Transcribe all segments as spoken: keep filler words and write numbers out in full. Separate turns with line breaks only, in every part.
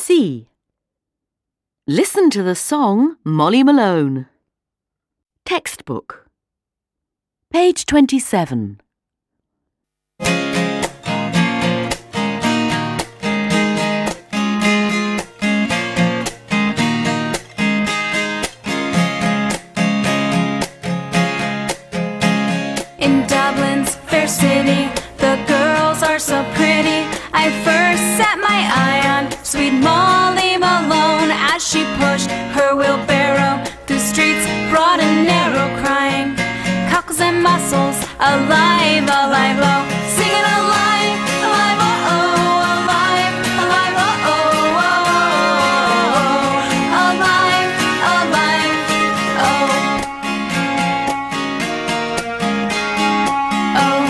C. Listen to the song Molly Malone. Textbook. Page twenty-seven.
In Dublin's fair city, the girls are so pretty. I first set my eye on sweet Molly Malone as she pushed her wheelbarrow through streets broad and narrow, crying, cockles and mussels, alive, alive, oh, singing alive, alive, oh, oh, alive, alive, oh, oh, oh, oh, alive, alive, oh, oh.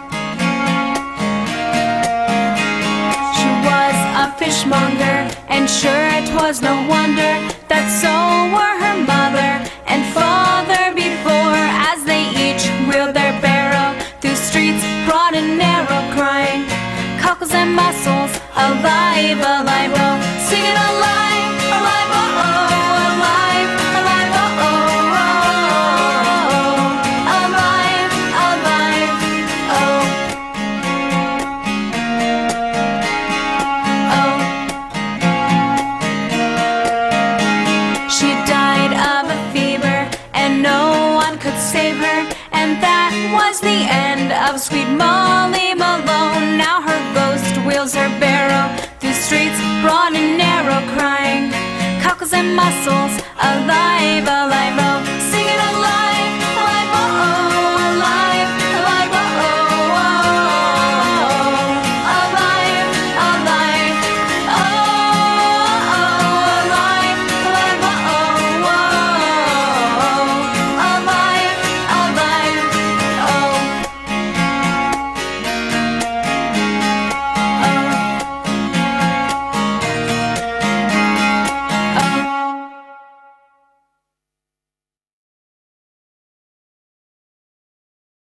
She was a fishmonger, and sure it was no wonder that so were her mother and father before, as they each wheeled their barrow through streets broad and narrow, crying, cockles and mussels, alive, alive, oh, singing alive, alive, oh, oh, alive, alive, oh, oh, oh, alive, alive, oh, oh. She died of a fever, and no one could save her, and that was the end of sweet Molly Malone. Now her ghost wheels her barrow through streets broad and narrow, crying, cockles and mussels, alive, alive,